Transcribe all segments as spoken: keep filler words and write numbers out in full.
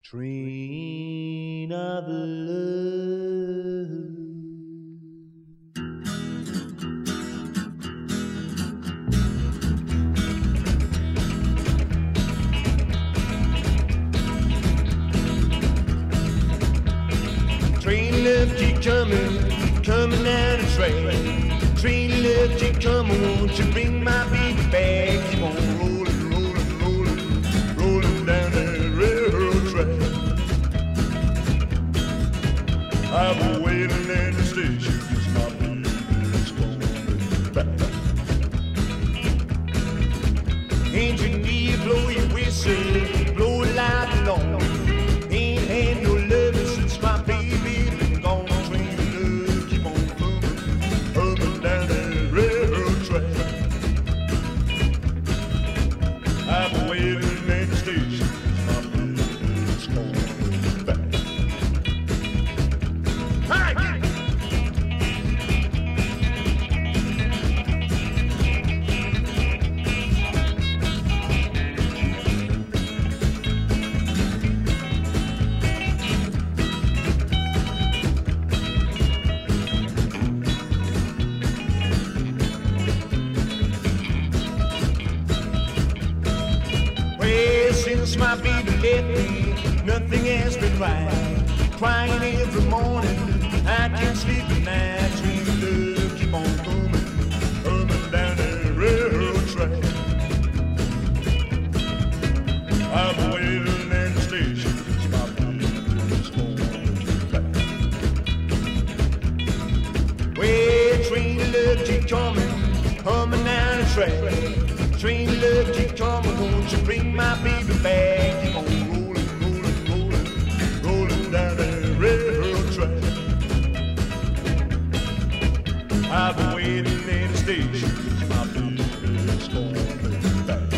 Train of love. Train love keep coming, coming down the train. Train love keep coming, won't you bring my baby back? Keep on rolling, rolling, rolling, rolling down that railroad track. I've been waiting at the station, 'cause my baby's coming back. Engineer, blow your whistle, blow it loud and long. Ain't had no loving since my baby been gone. Train love keep on coming, coming down that railroad track. I've been waiting at the station, 'cause my baby's coming back. Since my baby left me, nothing has been right. Crying every morning, I can't sleep at night. Train love keep on coming, coming down that railroad track. I've been waiting at the station, 'cause my baby's coming back. Well, train love keep coming, coming down the track. Train love keep coming, won't you bring my baby back? Keep on rolling, rolling, rolling, rolling down that railroad track. I've been waiting at the station, 'cause my baby's coming back.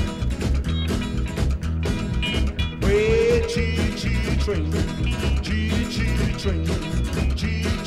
Well, chee chee train, chee chee train, chee